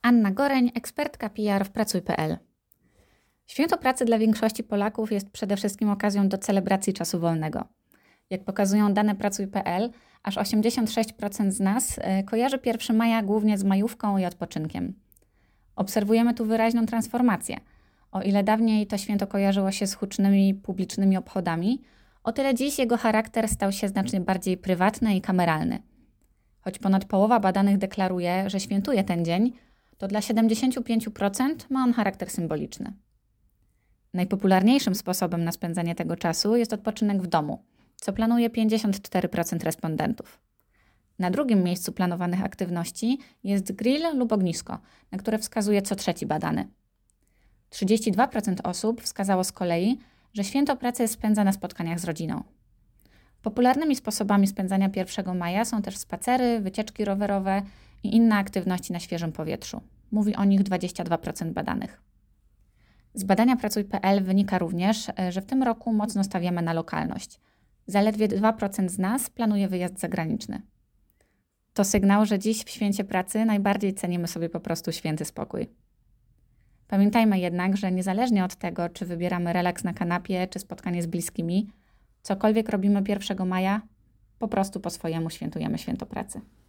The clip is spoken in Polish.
Anna Goreń, ekspertka PR w Pracuj.pl. Święto pracy dla większości Polaków jest przede wszystkim okazją do celebracji czasu wolnego. Jak pokazują dane Pracuj.pl, aż 86% z nas kojarzy 1 maja głównie z majówką i odpoczynkiem. Obserwujemy tu wyraźną transformację. O ile dawniej to święto kojarzyło się z hucznymi publicznymi obchodami, o tyle dziś jego charakter stał się znacznie bardziej prywatny i kameralny. Choć ponad połowa badanych deklaruje, że świętuje ten dzień, to dla 75% ma on charakter symboliczny. Najpopularniejszym sposobem na spędzanie tego czasu jest odpoczynek w domu, co planuje 54% respondentów. Na drugim miejscu planowanych aktywności jest grill lub ognisko, na które wskazuje co trzeci badany. 32% osób wskazało z kolei, że święto pracy spędza na spotkaniach z rodziną. Popularnymi sposobami spędzania 1 maja są też spacery, wycieczki rowerowe i inne aktywności na świeżym powietrzu. Mówi o nich 22% badanych. Z badania Pracuj.pl wynika również, że w tym roku mocno stawiamy na lokalność. Zaledwie 2% z nas planuje wyjazd zagraniczny. To sygnał, że dziś w święcie pracy najbardziej cenimy sobie po prostu święty spokój. Pamiętajmy jednak, że niezależnie od tego, czy wybieramy relaks na kanapie, czy spotkanie z bliskimi, cokolwiek robimy 1 maja, po prostu po swojemu świętujemy święto pracy.